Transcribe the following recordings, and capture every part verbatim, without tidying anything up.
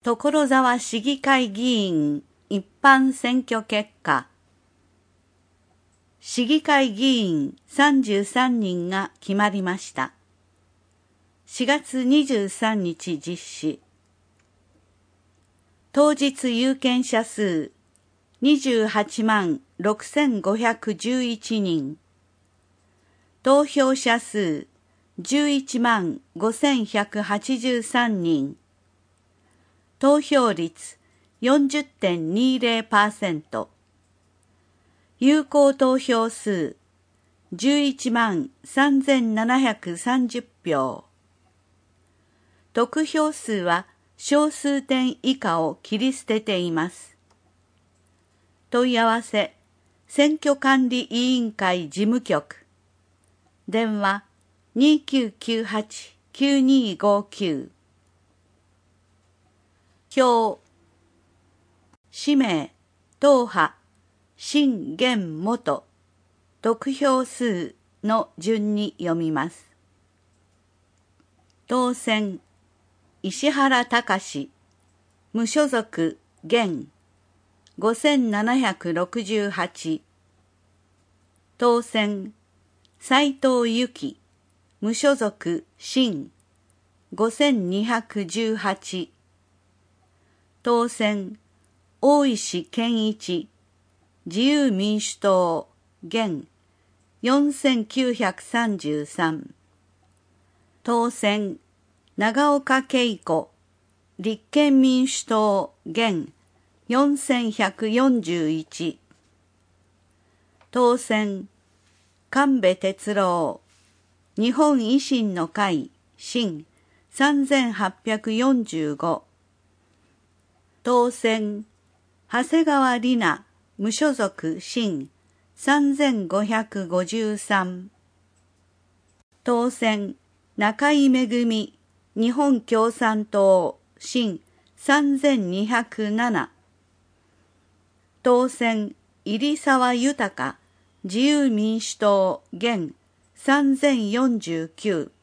所沢市議会議員一般選挙結果。市議会議員さんじゅうさんにんが決まりました。しがつにじゅうさんにち実施。当日有権者数にじゅうはちまんろくせんごひゃくじゅういちにん。投票者数じゅういちまんごせんひゃくはちじゅうさんにん。投票率 よんじゅってんにじゅうパーセント。有効投票数じゅういちまんさんぜんななひゃくさんじゅうひょう。得票数は小数点以下を切り捨てています。問い合わせ、選挙管理委員会事務局。電話にきゅうきゅうはち きゅうにーごきゅう。票。氏名、党派、新現元、得票数の順に読みます。当選、石原隆、無所属、現、ごせんななひゃくろくじゅうはち。当選、斉藤由貴、無所属、新、ごせんにひゃくじゅうはち。当選、大石健一、自由民主党、現、よんせんきゅうひゃくさんじゅうさん。当選、長岡恵子、立憲民主党、現、よんせんひゃくよんじゅういち。当選、神戸哲郎、日本維新の会、新、さんぜんはっぴゃくよんじゅうご。当選、長谷川里奈、無所属、新、さんぜんごひゃくごじゅうさん。当選、中井めぐみ、日本共産党、新、さんぜんにひゃくなな。当選、入澤豊、自由民主党、現、さんぜんよんじゅうきゅう。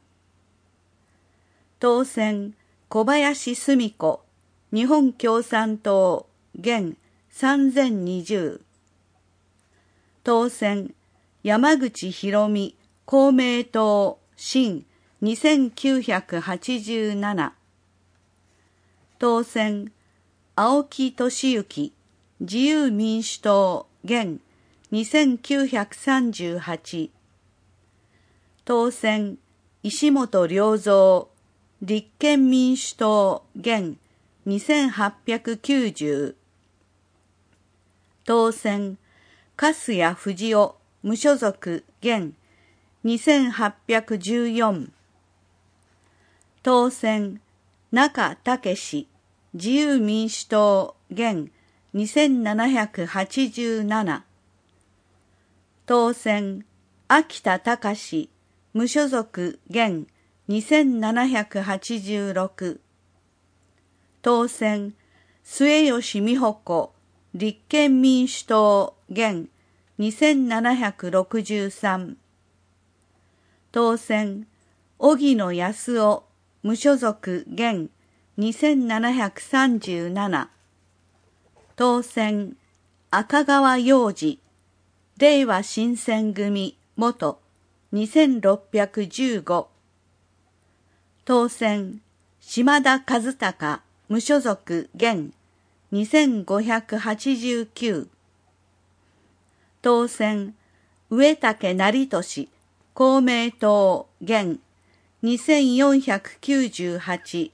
当選、小林澄子、日本共産党、現、さんぜんにじゅう。当選、山口博美、公明党、新、にせんきゅうひゃくはちじゅうなな。当選、青木俊之、自由民主党、現、にせんきゅうひゃくさんじゅうはち。当選、石本良三、立憲民主党、現、にせんはっぴゃくきゅうじゅう。当選、粕谷藤夫、無所属、現、にせんはっぴゃくじゅうよん。当選、中武史、自由民主党、現、にせんななひゃくはちじゅうなな。当選、秋田隆、無所属、現、にせんななひゃくはちじゅうろく。当選、末吉美穂子、立憲民主党、現、にせんななひゃくろくじゅうさん。当選、荻野安夫、無所属、現、にせんななひゃくさんじゅうなな。当選、赤川洋二、れいわ新選組、元、にせんろっぴゃくじゅうご。当選、島田和孝、無所属、現、にせんごひゃくはちじゅうきゅう。当選、植竹成俊、公明党、現、にせんよんひゃくきゅうじゅうはち。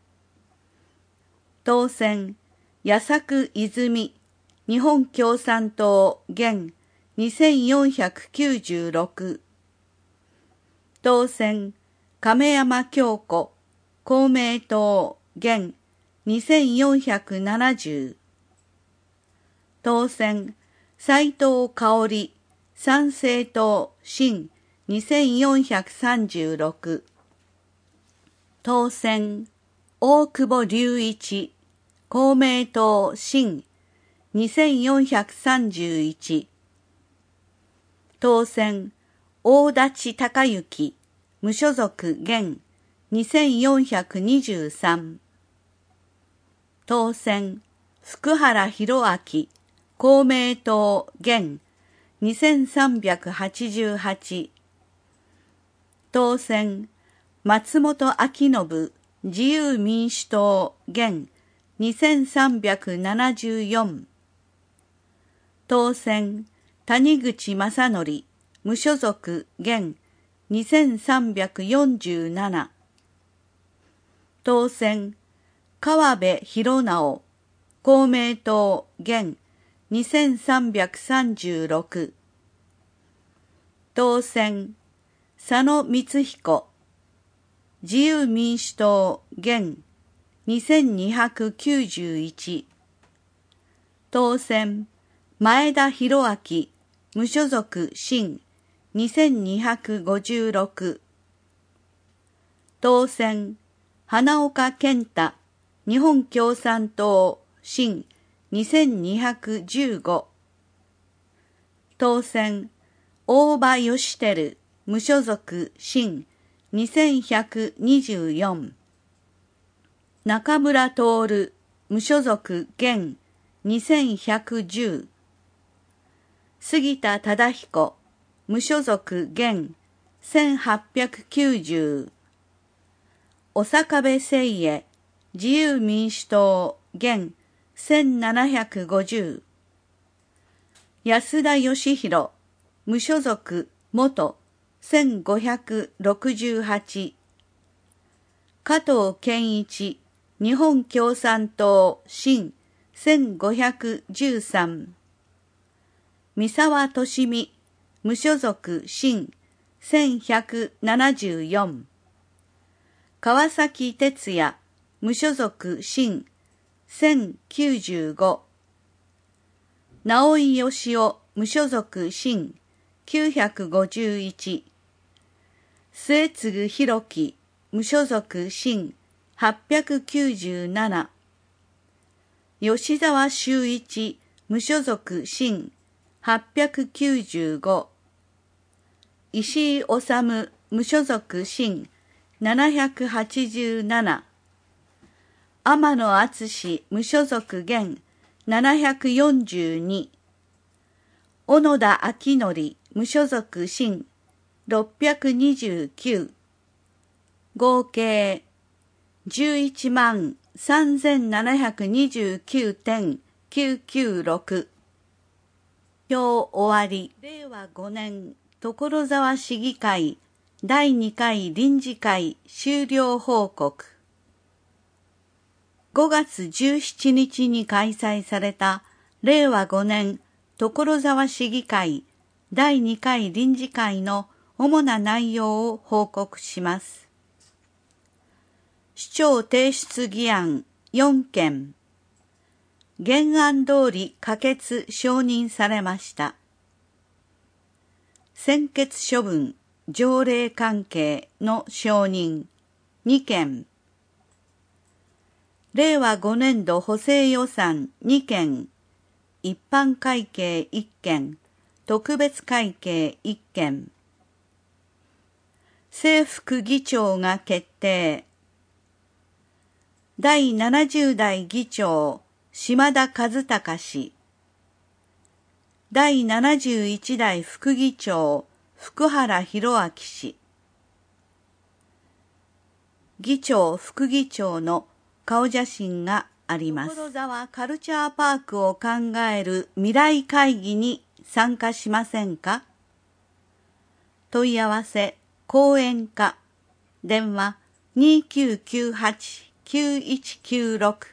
当選、矢作泉、日本共産党、現、にせんよんひゃくきゅうじゅうろく。当選、亀山京子、公明党、現、にせんよんひゃくななじゅう。当選、斉藤香織、参政党、新、にせんよんひゃくさんじゅうろく。当選、大久保隆一、公明党、新、にせんよんひゃくさんじゅういち。当選、大立隆之、無所属、現、にせんよんひゃくにじゅうさん。 当選、福原博明、公明党現、にせんさんびゃくはちじゅうはち。当選、松本明信、自由民主党現、にせんさんびゃくななじゅうよん。当選、谷口正則、無所属現、にせんさんびゃくよんじゅうなな。当選、川辺弘直、公明党現、にせんさんびゃくさんじゅうろく。当選、佐野光彦、自由民主党現、にせんにひゃくきゅうじゅういち。当選、前田博明、無所属新、にせんにひゃくごじゅうろく。当選、花岡健太、日本共産党新、にせんにひゃくじゅうご。当選、大場義輝、無所属新、にせんひゃくにじゅうよん。中村徹、無所属現、にせんひゃくじゅう。杉田忠彦、無所属現、せんはっぴゃくきゅうじゅう。小坂部誠恵、自由民主党現、せんななひゃくごじゅう。安田義弘、無所属元、せんごひゃくろくじゅうはち。加藤健一、日本共産党新、せんごひゃくじゅうさん。三沢利美、無所属新、せんひゃくななじゅうよん。川崎哲也、無所属新、せんきゅうじゅうご。直井義夫、無所属新、きゅうひゃくごじゅういち。末次弘樹、無所属新、はっぴゃくきゅうじゅうなな。吉沢修一、無所属新、はっぴゃくきゅうじゅうご。石井治、無所属新、ななひゃくはちじゅうなな。天野敦、無所属現、ななひゃくよんじゅうに。小野田明則、無所属新、ろっぴゃくにじゅうきゅう。合計じゅういちまんさんぜんななひゃくにじゅうきゅうてんきゅうきゅうろく。票終わり。れいわごねん所沢市議会だいにかい臨時会終了報告。ごがつじゅうしちにちに開催されたれいわごねん所沢市議会だいにかい臨時会の主な内容を報告します。市長提出議案よんけん。原案通り可決・承認されました。専決処分、条例関係の承認にけん。れいわごねんど補正予算にけん。一般会計いっけん。特別会計いっけん。正副議長が決定。だいななじゅうだい議長、島田和孝氏。だいななじゅういちだい副議長、福原博明氏。議長、副議長の顔写真があります。所沢カルチャーパークを考える未来会議に参加しませんか？問い合わせ、講演課、電話にきゅうきゅうはち きゅういちきゅうろく。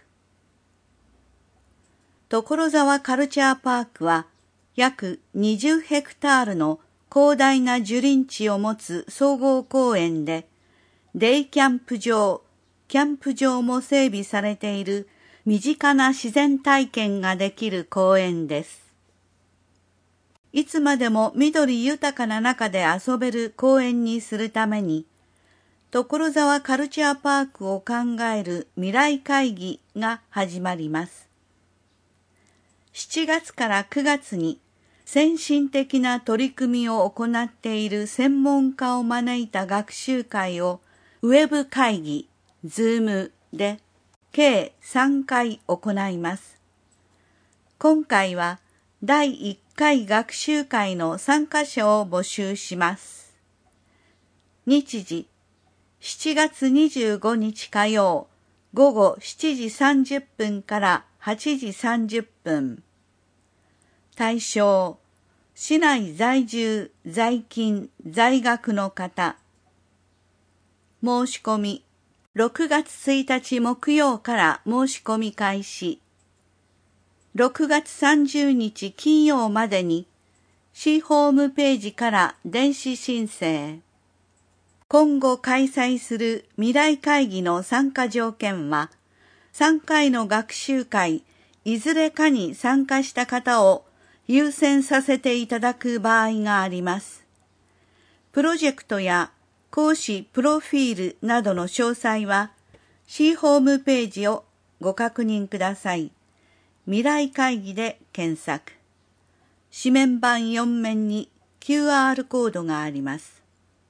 所沢カルチャーパークは約にじゅうヘクタールの広大な樹林地を持つ総合公園で、デイキャンプ場、キャンプ場も整備されている身近な自然体験ができる公園です。いつまでも緑豊かな中で遊べる公園にするために、所沢カルチャーパークを考える未来会議が始まります。しちがつからくがつに先進的な取り組みを行っている専門家を招いた学習会をウェブ会議、ズームで計さんかい行います。今回はだいいっかい学習会の参加者を募集します。日時、しちがつにじゅうごにち火曜、午後しちじさんじゅっぷんからはちじさんじゅっぷん。対象、市内在住、在勤、在学の方。申し込み、ろくがつついたち木曜から申し込み開始。ろくがつさんじゅうにち金曜までに、市ホームページから電子申請。今後開催する未来会議の参加条件は、さんかいの学習会、いずれかに参加した方を優先させていただく場合があります。プロジェクトや講師プロフィールなどの詳細は、市ホームページをご確認ください。未来会議で検索。紙面板よん面に キューアール コードがあります。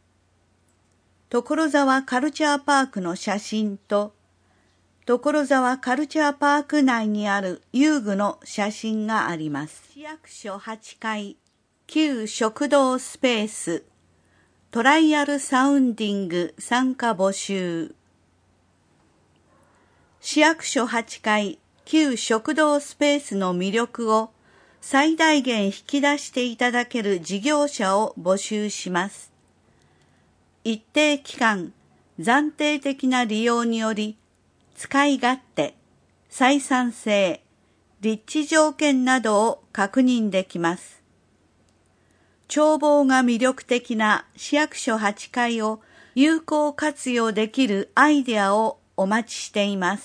所沢カルチャーパークの写真と、所沢カルチャーパーク内にある遊具の写真があります。市役所はちかい、旧食堂スペース、トライアルサウンディング参加募集。市役所はちかい、旧食堂スペースの魅力を最大限引き出していただける事業者を募集します。一定期間、暫定的な利用により、使い勝手、採算性、立地条件などを確認できます。眺望が魅力的な市役所はちかいを有効活用できるアイデアをお待ちしています。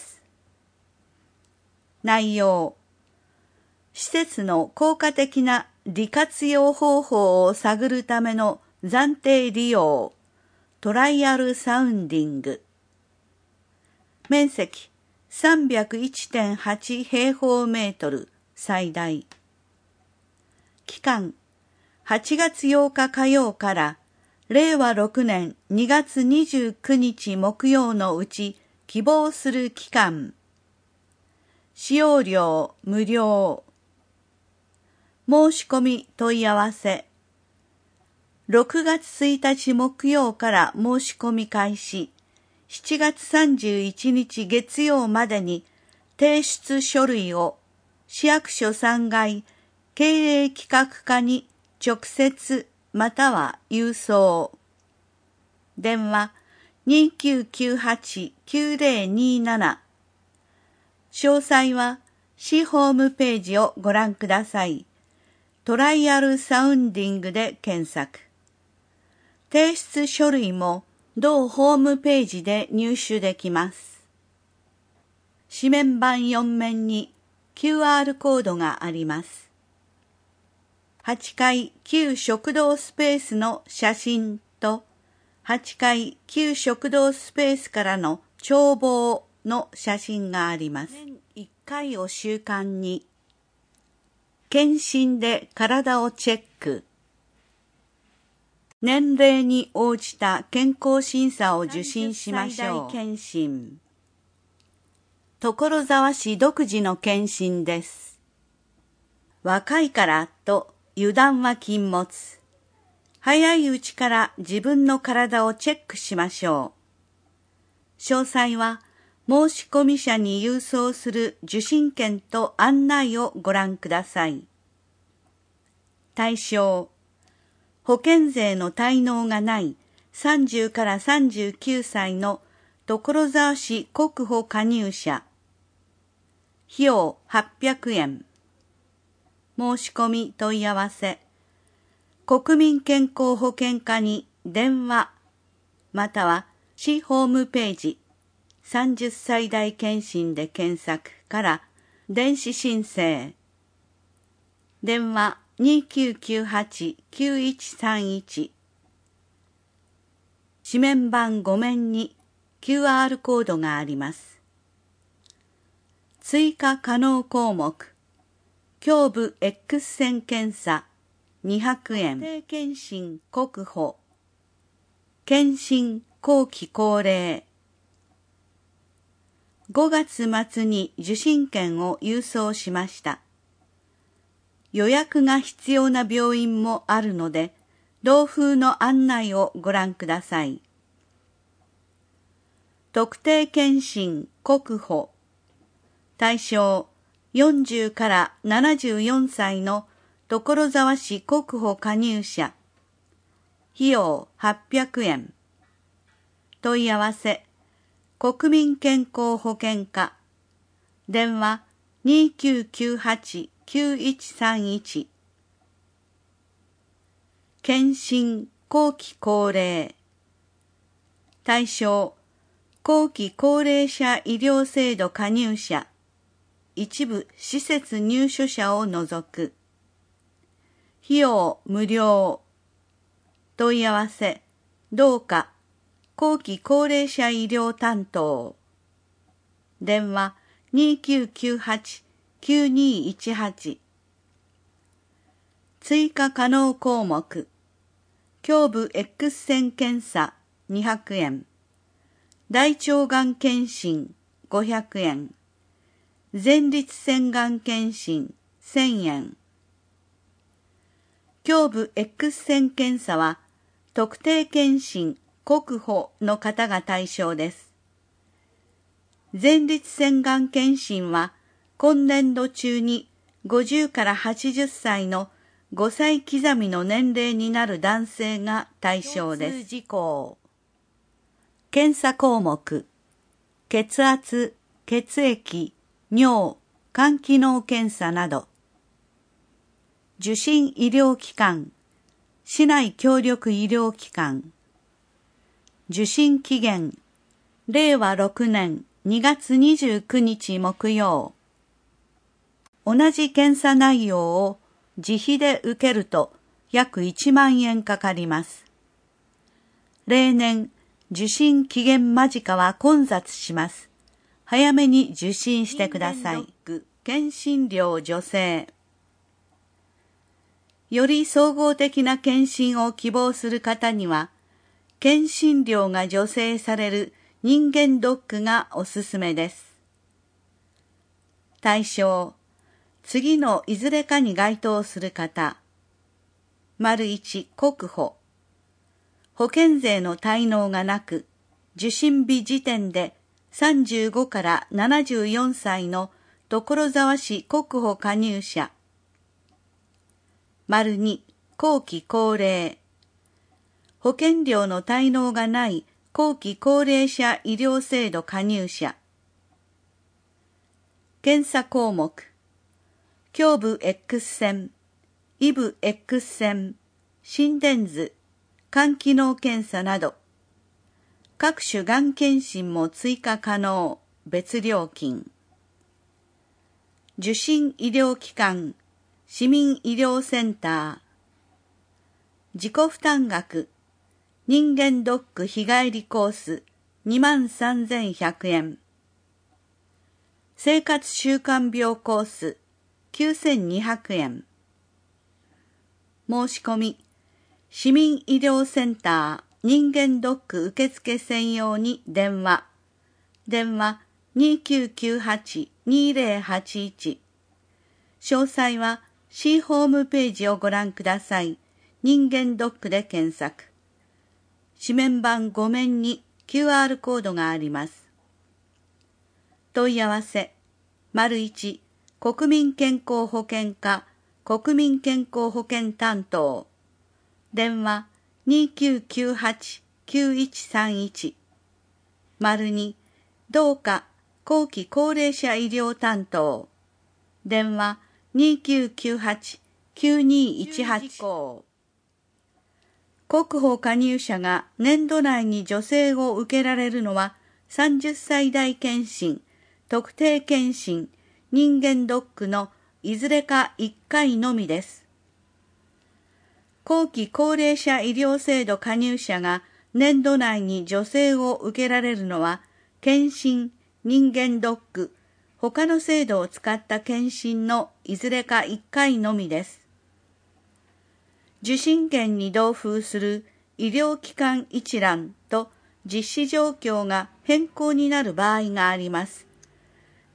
内容、施設の効果的な利活用方法を探るための暫定利用、トライアルサウンディング。面積 さんびゃくいちてんはち 平方メートル最大。期間はちがつようか火曜かられいわろくねんにがつにじゅうくにち木曜のうち希望する期間。使用料無料。申し込み問い合わせ。ろくがつついたち木曜から申し込み開始。しちがつさんじゅういちにち月曜までに提出書類を市役所さんがい経営企画課に直接または郵送。電話 にきゅうきゅうはち きゅうぜろになな。詳細は市ホームページをご覧ください。トライアルサウンディングで検索。提出書類も同ホームページで入手できます。紙面板よん面に キューアール コードがあります。はちかい旧食堂スペースの写真とはちかい旧食堂スペースからの眺望の写真があります。年いっかいを習慣に検診で体をチェック。年齢に応じた健康審査を受診しましょう。検診。所沢市独自の検診です。若いからと油断は禁物。早いうちから自分の体をチェックしましょう。詳細は申込者に郵送する受診券と案内をご覧ください。対象、保険税の滞納がないさんじゅうからさんじゅうきゅうさいの所沢市国保加入者。費用はっぴゃくえん。申し込み問い合わせ。国民健康保険課に電話、または市ホームページ、さんじゅっさい代検診で検索から電子申請。電話にきゅうきゅうはち きゅういちさんいち。紙面板ご面に キューアール コードがあります。追加可能項目。胸部 X 線検査にひゃくえん。家庭検診国保。検診後期高齢。 ごがつ末に受診券を郵送しました。予約が必要な病院もあるので、同封の案内をご覧ください。特定健診国保。対象よんじゅうからななじゅうよんさいの所沢市国保加入者。費用はっぴゃくえん。問い合わせ国民健康保険課。電話にきゅうきゅうはち きゅういちさんいち。健診後期高齢。対象後期高齢者医療制度加入者。一部施設入所者を除く。費用無料。問い合わせどうか後期高齢者医療担当。電話にきゅうきゅうはち きゅうにいちはち。追加可能項目。胸部 X 線検査にひゃくえん。大腸がん検診ごひゃくえん。前立腺がん検診せんえん。胸部 X 線検査は特定健診国保の方が対象です。前立腺がん検診は今年度中にごじゅうからはちじゅっさいのごさい刻みの年齢になる男性が対象です。共通事項。検査項目。血圧、血液、尿、肝機能検査など。受診医療機関。市内協力医療機関。受診期限。れいわろくねんにがつにじゅうくにち木曜。同じ検査内容を自費で受けると約いちまんえんかかります。例年、受診期限間近は混雑します。早めに受診してください。検診料助成。より総合的な検診を希望する方には、検診料が助成される人間ドックがおすすめです。対象、次のいずれかに該当する方。丸いち国保。保険税の滞納がなく、受診日時点でさんじゅうごからななじゅうよんさいの所沢市国保加入者。丸に後期高齢。保険料の滞納がない後期高齢者医療制度加入者。検査項目。胸部 X 線、胃部 X 線、心電図、肝機能検査など、各種がん検診も追加可能、別料金。受診医療機関、市民医療センター。自己負担額、人間ドック日帰りコースにまんさんぜんひゃくえん。生活習慣病コースきゅうせんにひゃくえん。申し込み、市民医療センター人間ドック受付専用に電話。電話にきゅうきゅうはち にぜろはちいち。詳細は市ホームページをご覧ください。人間ドックで検索。紙面板ご面に キューアール コードがあります。問い合わせ、丸いち、国民健康保険課、国民健康保険担当。電話にきゅうきゅうはち きゅういちさんいち。丸に、どうか後期高齢者医療担当。電話にきゅうきゅうはち きゅうにいちはち。国保加入者が年度内に助成を受けられるのはさんじゅっさい代検診、特定検診、人間ドックのいずれかいっかいのみです。後期高齢者医療制度加入者が年度内に助成を受けられるのは検診、人間ドック、他の制度を使った検診のいずれかいっかいのみです。受診券に同封する医療機関一覧と実施状況が変更になる場合があります。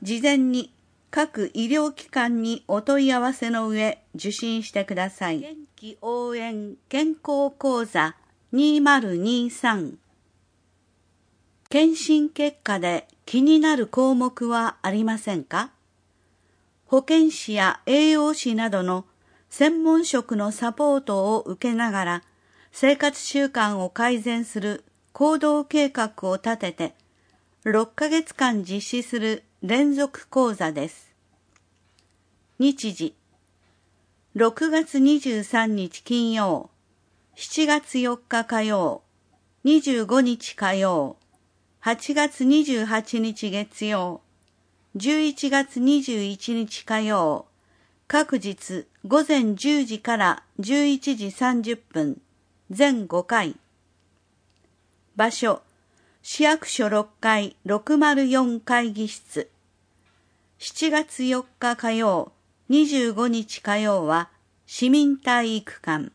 事前に各医療機関にお問い合わせの上受診してください。元気応援健康講座にせんにじゅうさん。検診結果で気になる項目はありませんか？保健師や栄養士などの専門職のサポートを受けながら生活習慣を改善する行動計画を立ててろっかげつかん実施する連続講座です。日時ろくがつにじゅうさんにち金曜、しちがつよっか火曜、にじゅうごにち火曜、はちがつにじゅうはちにち月曜、じゅういちがつにじゅういちにち火曜、各日午前じゅうじからじゅういちじさんじゅっぷん、全ごかい。場所、市役所ろっかいろくまるよん会議室。しちがつよっか火曜、にじゅうごにち火曜は市民体育館。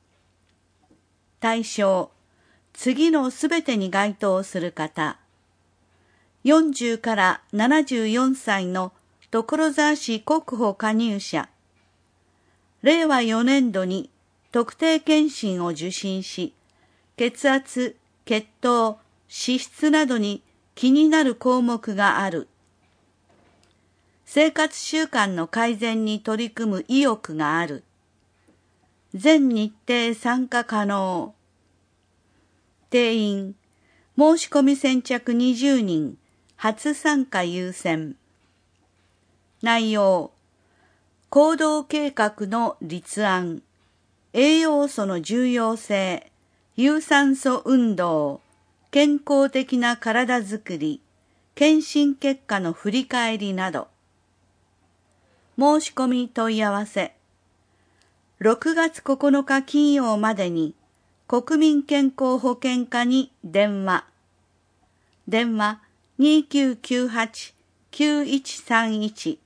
対象、次のすべてに該当する方。よんじゅうからななじゅうよんさいの所沢市国保加入者。れいわよねんどに特定健診を受診し、血圧、血糖、脂質などに気になる項目がある。生活習慣の改善に取り組む意欲がある。全日程参加可能。定員、申し込み先着にじゅうにん、初参加優先。内容、行動計画の立案、栄養素の重要性、有酸素運動、健康的な体づくり、検診結果の振り返りなど。申し込み問い合わせ。ろくがつここのか金曜までに国民健康保険課に電話。電話 にきゅうきゅうはちきゅういちさんいち